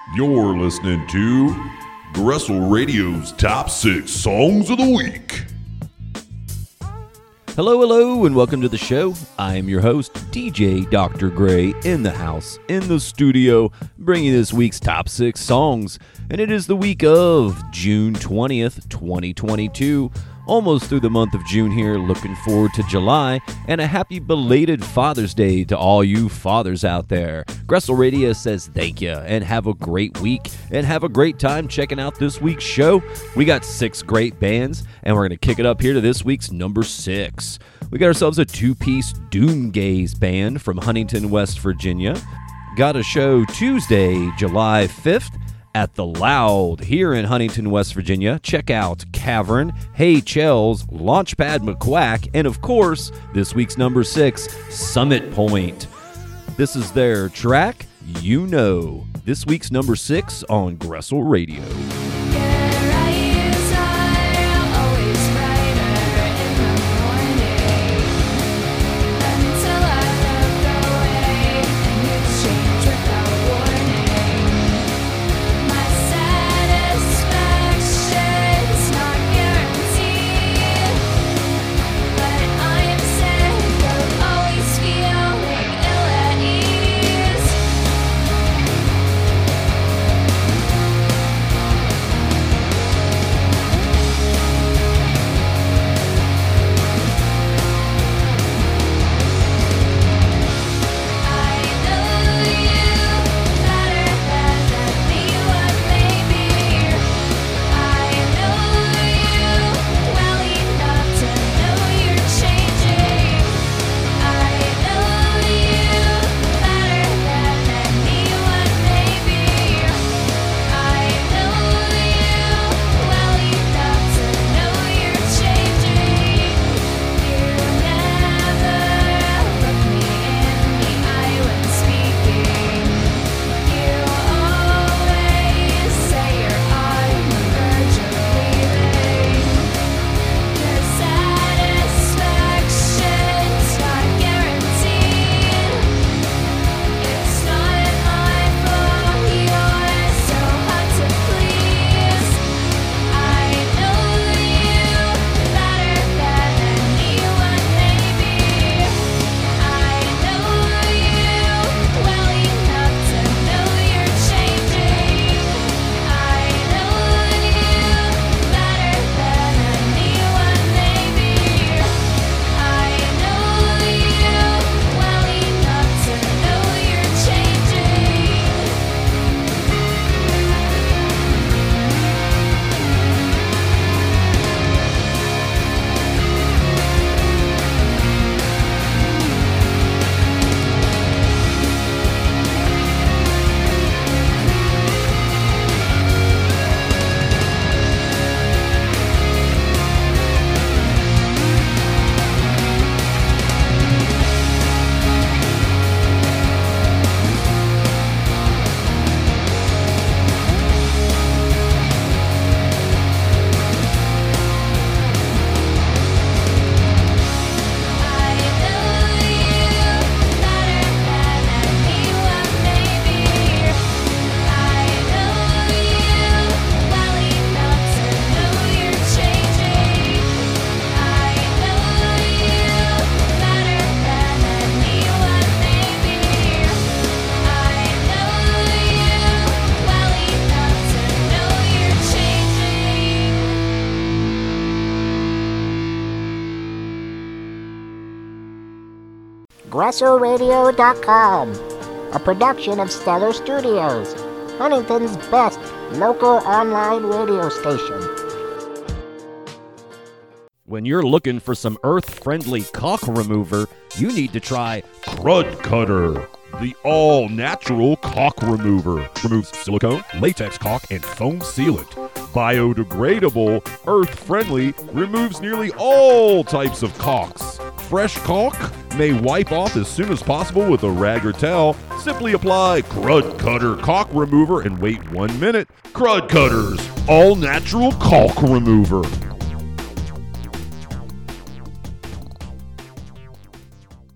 You're listening to Gressel Radio's Top 6 Songs of the Week. Hello, and welcome to the show. I am your host, DJ Dr. Gray, in the house, in the studio, bringing this week's Top 6 songs. And it is the week of June 20th, 2022. Almost through the month of June here, looking forward to July, and a happy belated Father's Day to all you fathers out there. Gressel Radio says thank you, and have a great week, and have a great time checking out this week's show. We got 6 great bands, and we're going to kick it up here to this week's number 6. We got ourselves a 2-piece Doomgaze band from Huntington, West Virginia. Got a show Tuesday, July 5th, at The Loud here in Huntington, West Virginia. Check out Cavern, Hey Chells, Launchpad McQuack, and of course, this week's number 6, Summit Point. This is their track, You Know. This week's number 6 on Gressel Radio. GresselRadio.com, a production of Stellar Studios, Huntington's best local online radio station. When you're looking for some earth-friendly caulk remover, you need to try Crud Cutter, the all-natural caulk remover. Removes silicone, latex caulk, and foam sealant. Biodegradable, earth-friendly, removes nearly all types of caulks. Fresh caulk may wipe off as soon as possible with a rag or towel. Simply apply Crud Cutter caulk remover and wait 1 minute. Crud Cutter's all-natural caulk remover.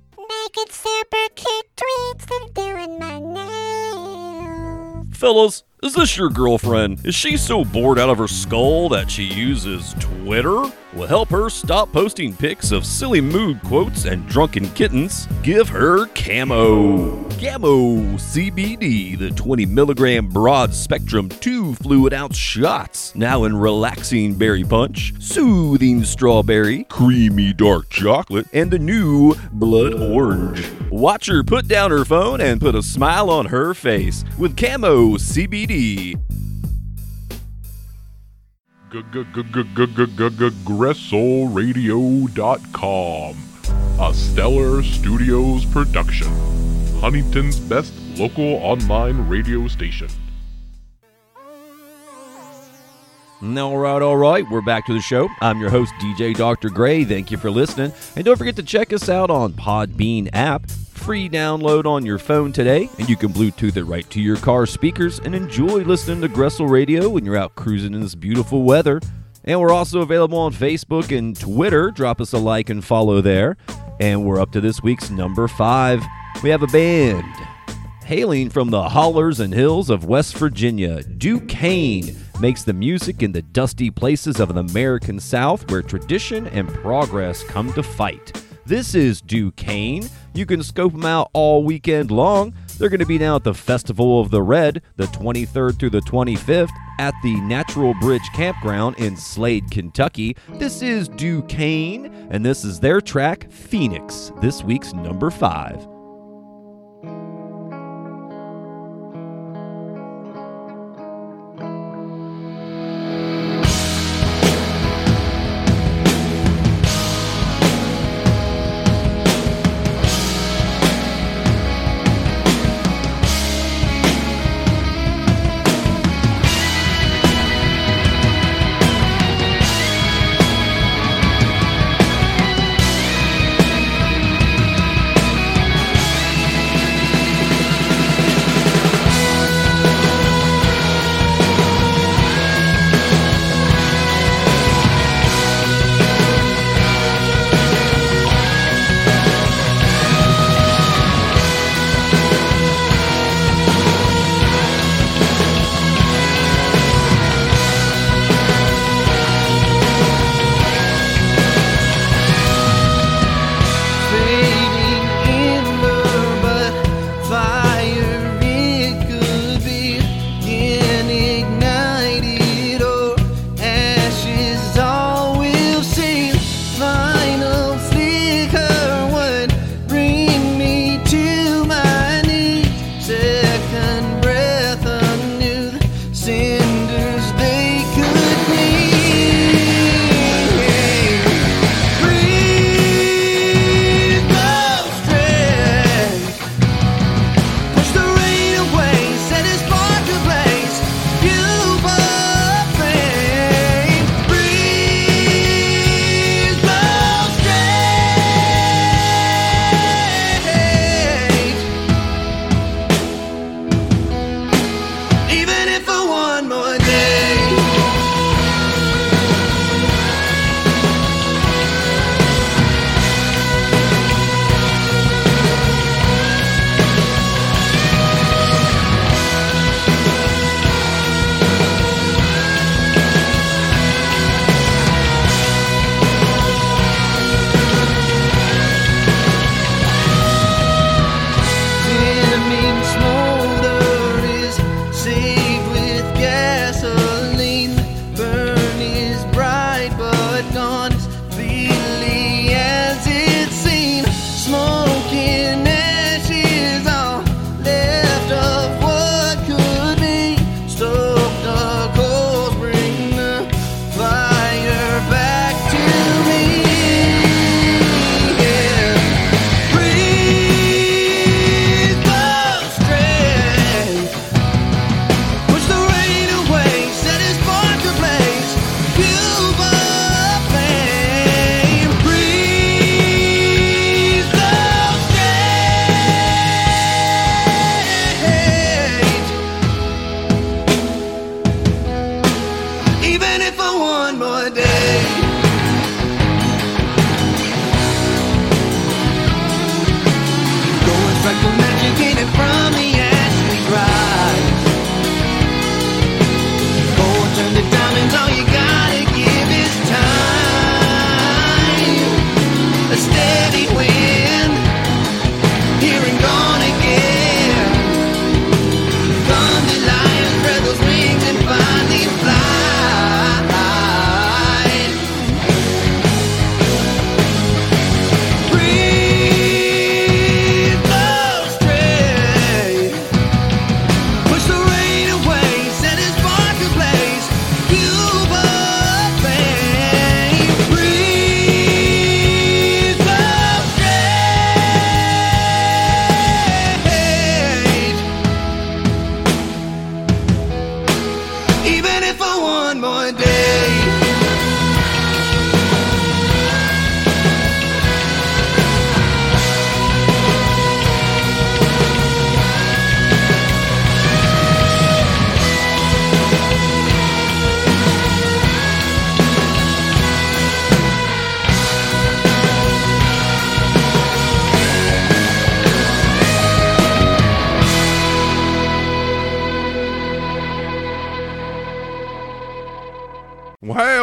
Making super cute tweets and doing my nails. Fellas, Is this your girlfriend? Is she so bored out of her skull that she uses Twitter? Well, help her stop posting pics of silly mood quotes and drunken kittens. Give her Camo. Camo CBD, the 20 milligram broad spectrum 2 fluid ounce shots. Now in relaxing berry punch, soothing strawberry, creamy dark chocolate, and the new blood orange. Watch her put down her phone and put a smile on her face with Camo CBD. GresselRadio.com, a Stellar Studios production. Huntington's best local online radio station. All right, we're back to the show. I'm your host, DJ Dr. Gray. Thank you for listening. And don't forget to check us out on Podbean app. Free download on your phone today, and you can Bluetooth it right to your car speakers and enjoy listening to Gressel Radio when you're out cruising in this beautiful weather. And we're also available on Facebook and Twitter. Drop us a like and follow there. And we're up to this week's number 5. We have a band hailing from the hollers and hills of West Virginia. Duquesne makes the music in the dusty places of the American South where tradition and progress come to fight. This is Duquesne. You can scope them out all weekend long. They're going to be down at the Festival of the Red, the 23rd through the 25th, at the Natural Bridge Campground in Slade, Kentucky. This is Duquesne, and this is their track, Phoenix, this week's number 5.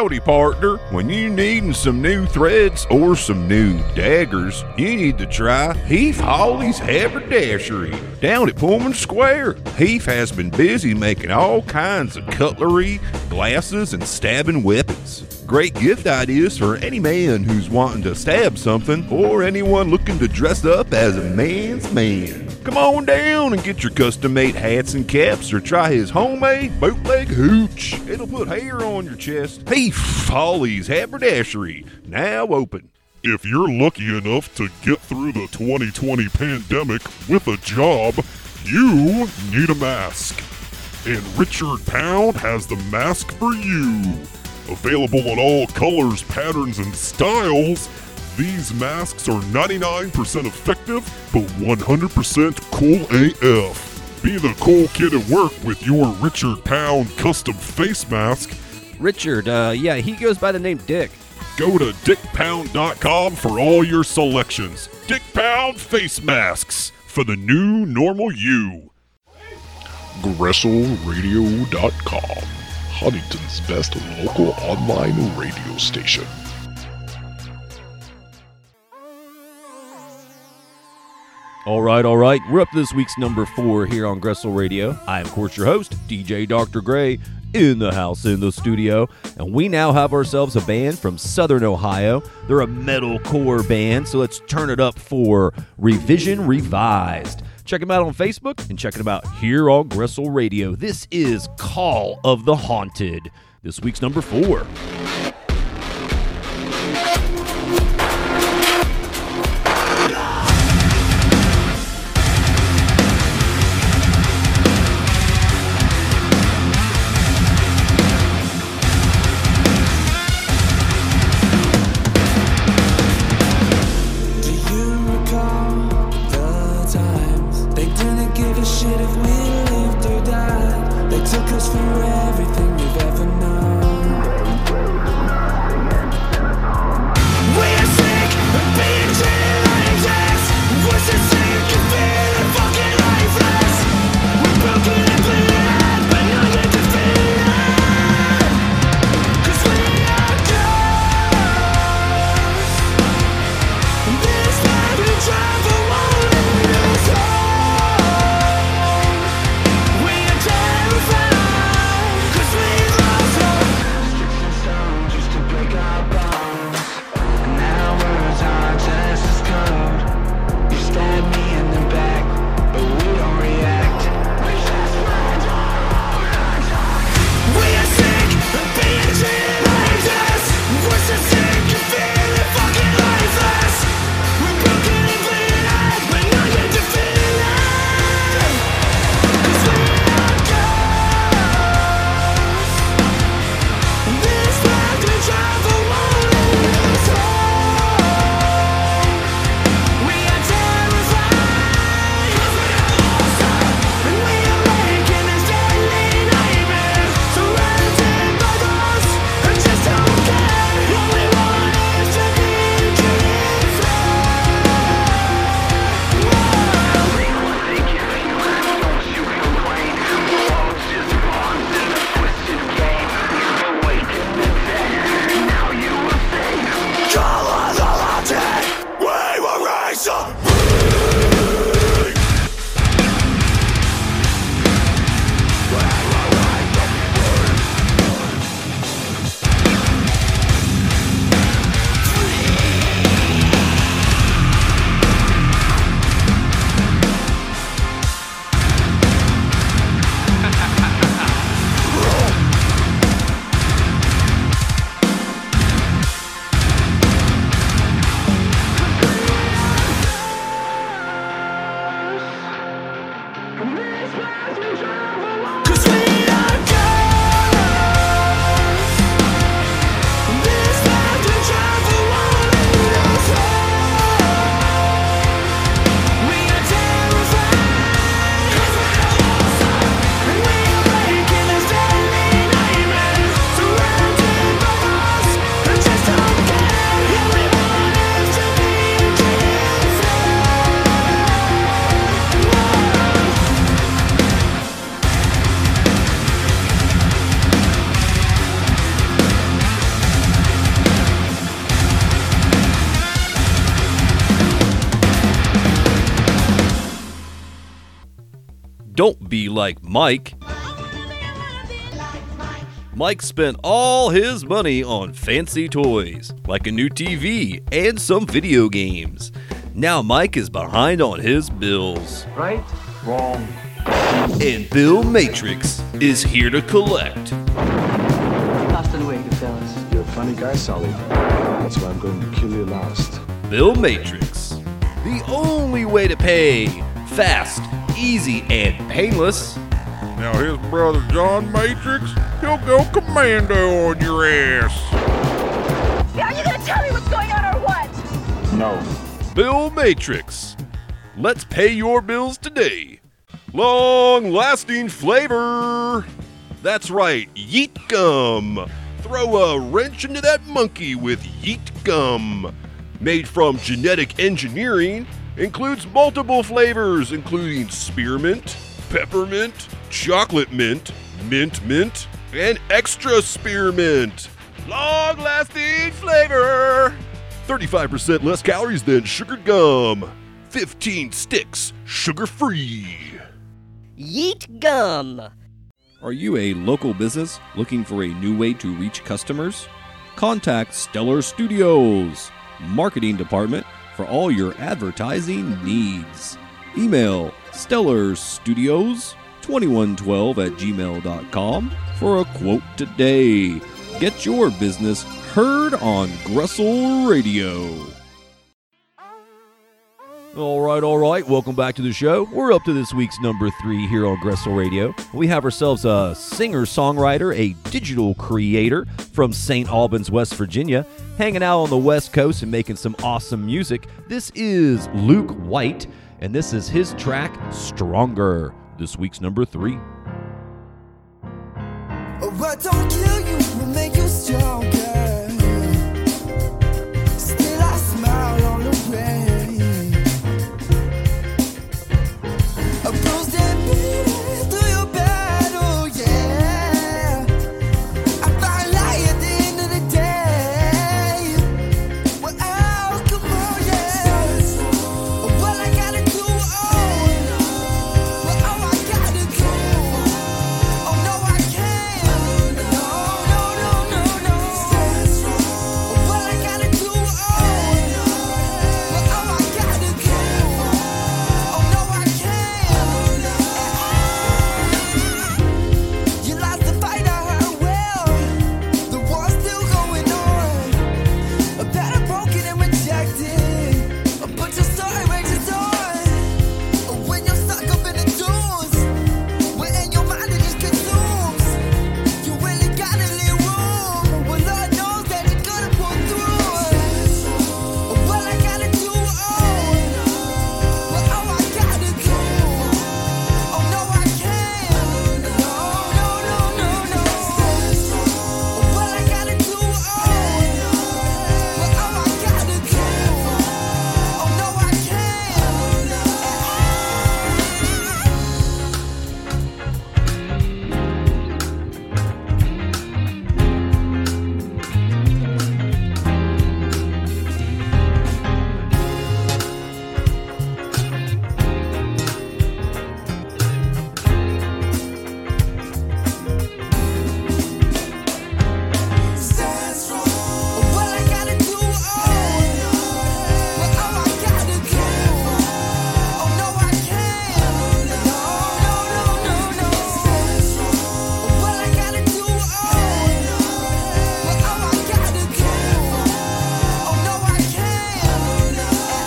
Howdy, partner. When you needin' some new threads or some new daggers, you need to try Heath Hawley's Haberdashery down at Pullman Square. Heath has been busy making all kinds of cutlery, glasses, and stabbing weapons. Great gift ideas for any man who's wanting to stab something or anyone looking to dress up as a man's man. Come on down and get your custom-made hats and caps or try his homemade bootleg hooch. It'll put hair on your chest. Heath Hawley's Haberdashery, now open. If you're lucky enough to get through the 2020 pandemic with a job, you need a mask. And Richard Pound has the mask for you. Available in all colors, patterns, and styles, these masks are 99% effective, but 100% cool AF. Be the cool kid at work with your Richard Pound custom face mask. Richard, he goes by the name Dick. Go to dickpound.com for all your selections. Dick Pound face masks for the new normal you. GresselRadio.com, Huntington's best local online radio station. All right. We're up to this week's number 4 here on Gressel Radio. I am, of course, your host, DJ Dr. Gray, in the house, in the studio. And we now have ourselves a band from Southern Ohio. They're a metalcore band, so let's turn it up for Revision Revised. Check them out on Facebook and check them out here on Gressel Radio. This is Call of the Haunted, this week's number 4. Don't be like Mike. Mike spent all his money on fancy toys, like a new TV and some video games. Now Mike is behind on his bills. Right? Wrong. And Bill Matrix is here to collect. Hasta luego, fellas. You're a funny guy, Sully. That's why I'm going to kill you last. Bill Matrix. The only way to pay. Fast, easy, and painless. Now his brother John Matrix, he'll go commando on your ass. Are you gonna tell me what's going on or what? No. Bill Matrix. Let's pay your bills today. Long-lasting flavor. That's right, Yeet Gum. Throw a wrench into that monkey with Yeet Gum. Made from genetic engineering, includes multiple flavors including spearmint, peppermint, chocolate mint, mint, and extra spearmint. Long-lasting flavor. 35% less calories than sugared gum. 15 sticks, sugar-free. Yeet Gum. Are you a local business looking for a new way to reach customers? Contact Stellar Studios, marketing department for all your advertising needs. Email stellarstudios2112@gmail.com for a quote today. Get your business heard on Gressel Radio. All right. Welcome back to the show. We're up to this week's number 3 here on Gressel Radio. We have ourselves a singer-songwriter, a digital creator from St. Albans, West Virginia, hanging out on the West Coast and making some awesome music. This is Luke White, and this is his track, Stronger, this week's number 3. What don't kill you will make you stronger. Still I smile on the way. A bruised and beaten through your battle, yeah. I find light at the end of the day. Well, oh, come on, yeah. What I gotta do, well, oh, I gotta go. Oh, no, I can't. No. What I gotta do, well, oh, I gotta go. Oh, no, I can't. You lost the fight, I heard well. The war's still going on. Better broken and rejected. But your story rages on. When you're stuck up in the dunes, when in your mind it just consumes. You really gotta leave room. Well, Lord knows that you're gonna pull through. Well, I gotta do, well, oh, I gotta go. Oh, no, I can't. No. Well, I gotta do, well, oh, I gotta go. Oh, no, I can't. Stand strong. Well, I gotta do, well, oh, I gotta go. Oh, no, I can't. No. Stand strong. Well, I gotta do, well, oh, I gotta go. Oh, no, I can't.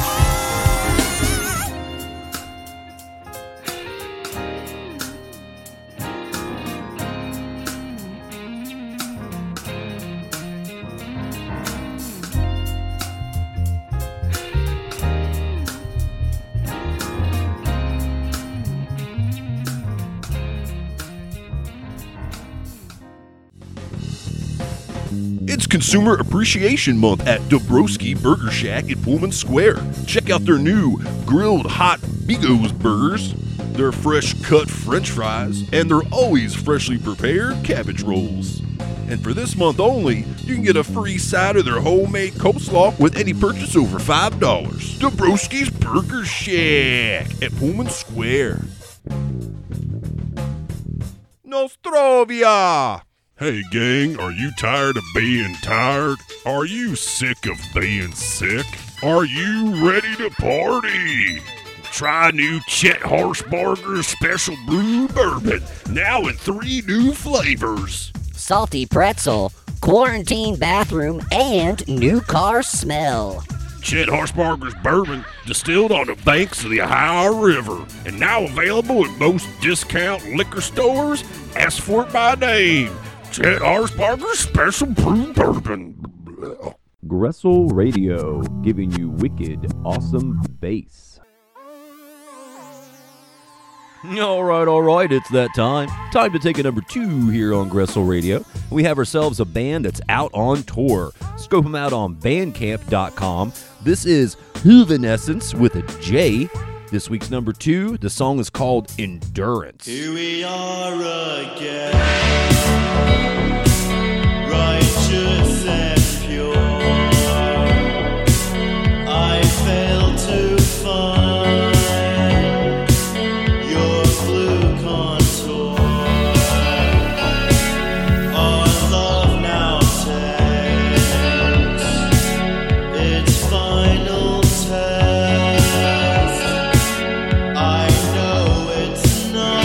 It's Consumer Appreciation Month at Dabrowski Burger Shack in Pullman Square. Check out their new grilled hot Bigos burgers, their fresh cut French fries, and their always freshly prepared cabbage rolls. And for this month only, you can get a free side of their homemade coleslaw with any purchase over $5. Dabrowski's Burger Shack at Pullman Square. Nostrovia! Hey gang, are you tired of being tired? Are you sick of being sick? Are you ready to party? Try new Chet Harshbarger Special Brew Bourbon, now in 3 new flavors. Salty pretzel, quarantine bathroom, and new car smell. Chet Harshbarger's bourbon, distilled on the banks of the Ohio River, and now available at most discount liquor stores. Ask for it by name. Chet Harshbarger's Special Brew Bourbon. Gressel Radio, giving you wicked, awesome bass. All right, it's that time. Time to take a number 2 here on Gressel Radio. We have ourselves a band that's out on tour. Scope them out on bandcamp.com. This is Hoovenescence with a J. This week's number 2, the song is called Endurance. Here we are again, righteous and pure. I fail to find your blue contour. Our love now takes its final test. I know it's not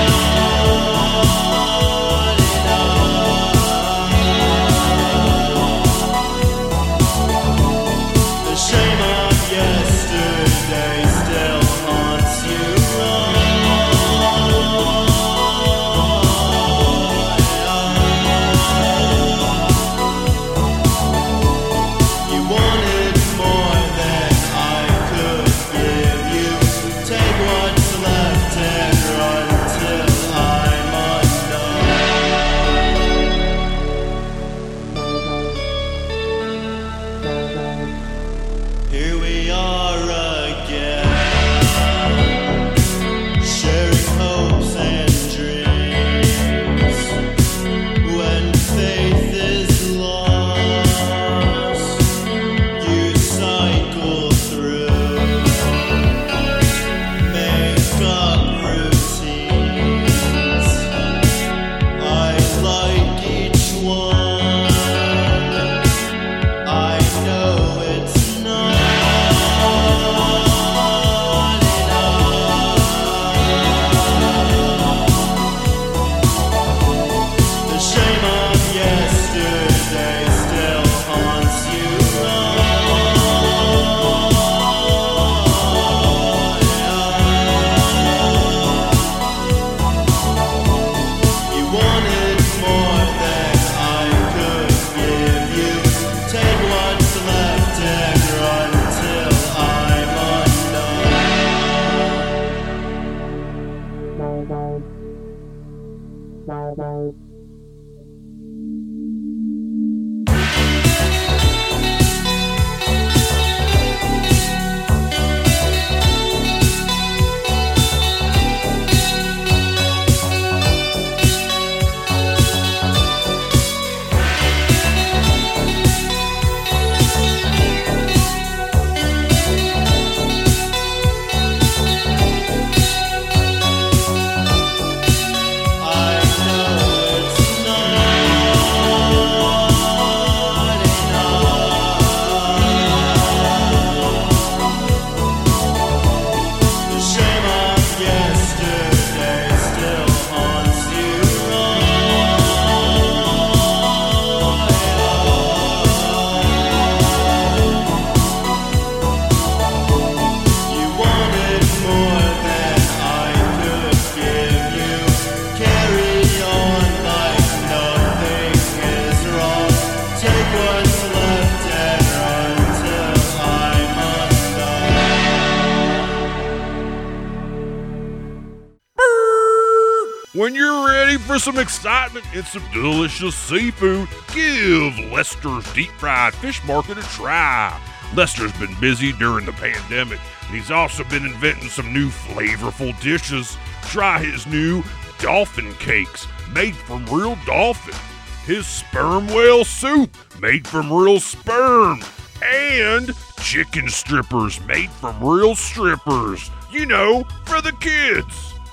enough. The shame of yesterday still haunts you. You wanted more than I could give you. Take what's left and run till I'm undone. Here we are again, sharing hopes and dreams. When faith is lost, you cycle through, make up routines. I like each one. I know it's not enough. The shame of yesterday still haunts you. You wanted more than I could give you. Take what's left and run till I'm undone. I know it's When you're ready for some excitement and some delicious seafood, give Lester's Deep Fried Fish Market a try. Lester's been busy during the pandemic, and he's also been inventing some new flavorful dishes. Try his new dolphin cakes made from real dolphin, his sperm whale soup made from real sperm, and chicken strippers made from real strippers, you know, for the kids.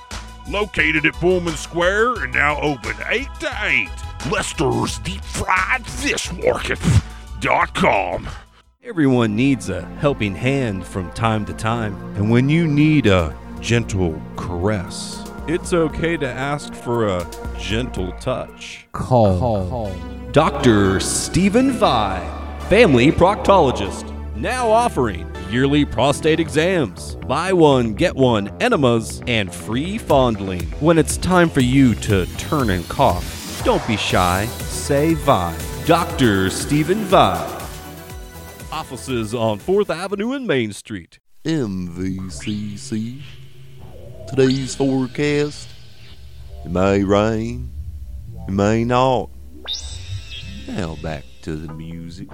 Located at Pullman Square and now open 8 to 8. Lester's Deep Fried Fish Market.com. Everyone needs a helping hand from time to time. And when you need a gentle caress, it's okay to ask for a gentle touch. Call Dr. Stephen Vi, family proctologist, now offering yearly prostate exams, buy one, get one, enemas, and free fondling. When it's time for you to turn and cough, don't be shy, say Vi. Dr. Stephen Vi. Offices on 4th Avenue and Main Street. MVCC. Today's forecast. It may rain. It may not. Now back to the music.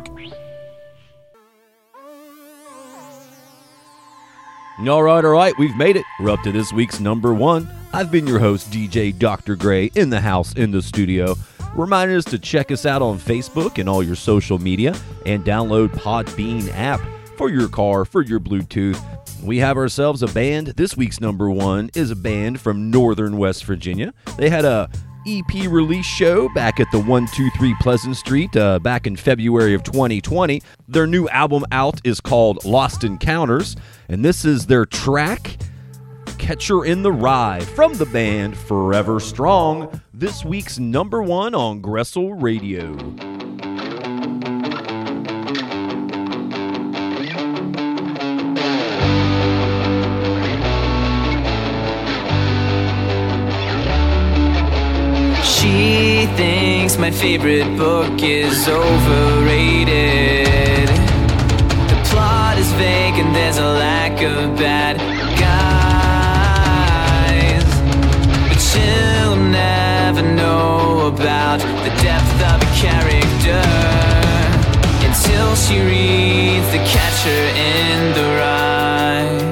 All right, we've made it. We're up to this week's number one. I've been your host, DJ Dr. Gray, in the house, in the studio. Reminding us to check us out on Facebook and all your social media, and download Podbean app for your car, for your Bluetooth. We have ourselves a band. This week's number one is a band from northern West Virginia. They had a EP release show back at the 123 Pleasant Street back in February of 2020. Their new album out is called Lost Encounters, and this is their track, Catcher in the Rye, from the band Forever Strong, this week's number one on Gressel Radio. She thinks my favorite book is overrated. The plot is vague and there's a lack of bad guys, but she'll never know about the depth of a character until she reads The Catcher in the Rye.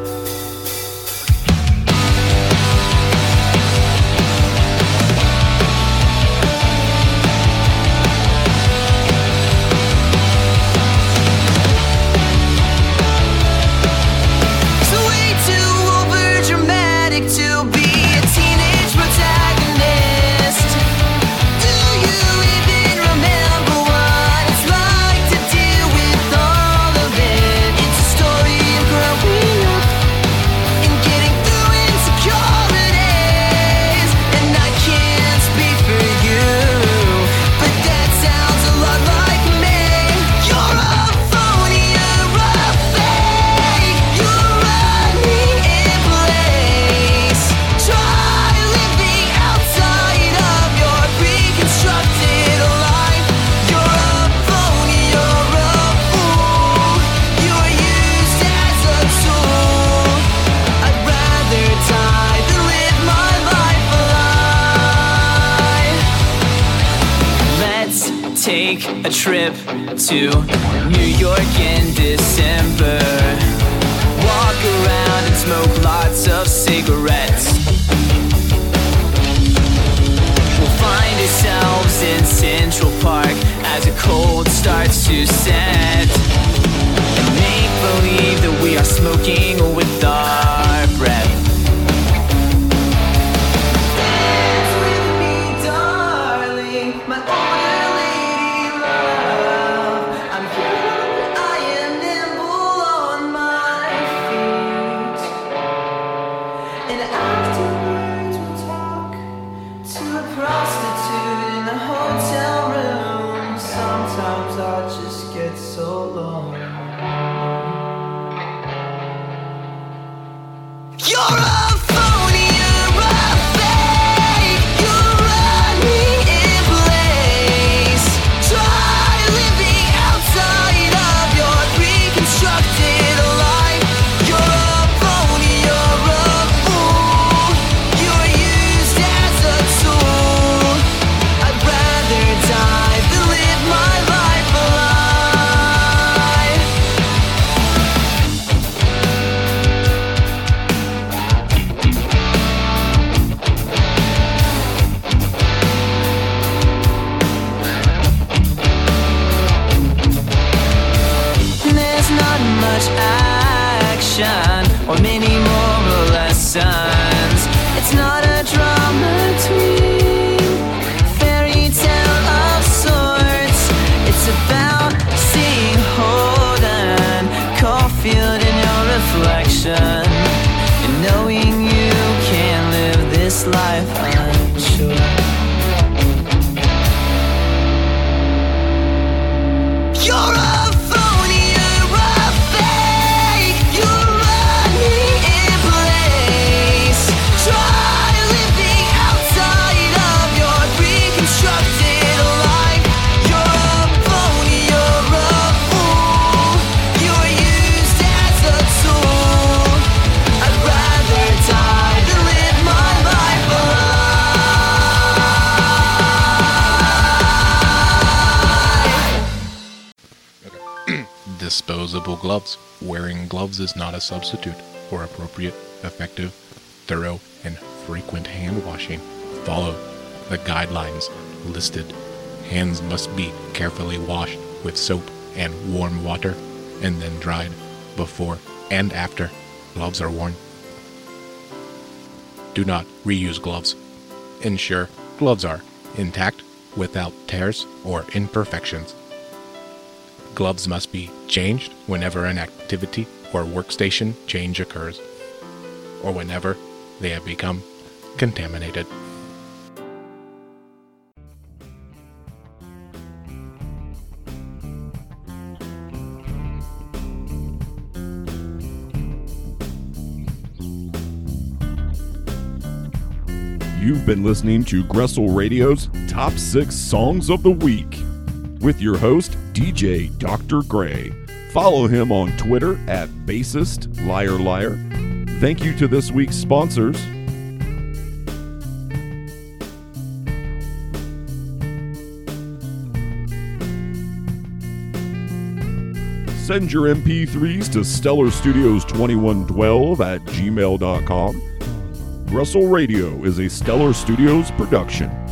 To be a teenage protagonist. Do you even remember what it's like to deal with all of it? It's a story of growing up and getting through insecurities. And I can't speak for you, but that sounds a lot like me. You're a phony, you're a fake, you're running in place. Try living outside of your reconstructed life. You're a phony, you're a fool. You're used as a tool. I'd rather die than live my life alive. Let's take a trip to New York in December. Walk around and smoke lots of cigarettes. We'll find ourselves in Central Park as the cold starts to set, and make believe that we are smoking with our breath. Dance with me, darling, my older lady love. I'm young, I am nimble on my feet. And afterwards we'll talk to a prostitute in the hotel room. Sometimes I just get so lonely. You're a phony, you're a fake, you're running in place. Try living outside of your reconstructed life. You're a phony, you're a fool. life unsure. You're a phony, you're a fake, you're running in place. Try living outside of your reconstructed life. You're a phony, you're a fool, you're used as a tool. I'd rather die than live my life Disposable gloves. Wearing gloves is not a substitute for appropriate, effective, thorough, and frequent hand washing. Follow the guidelines listed. Hands must be carefully washed with soap and warm water and then dried before and after gloves are worn. Do not reuse gloves. Ensure gloves are intact without tears or imperfections. Gloves must be changed whenever an activity or workstation change occurs, or whenever they have become contaminated. You've been listening to Gressel Radio's Top 6 Songs of the Week with your host, DJ Dr. Gray. Follow him on Twitter at BassistLiarLiar. Thank you to this week's sponsors. Send your MP3s to StellarStudios2112 at gmail.com. Gressel Radio is a Stellar Studios production.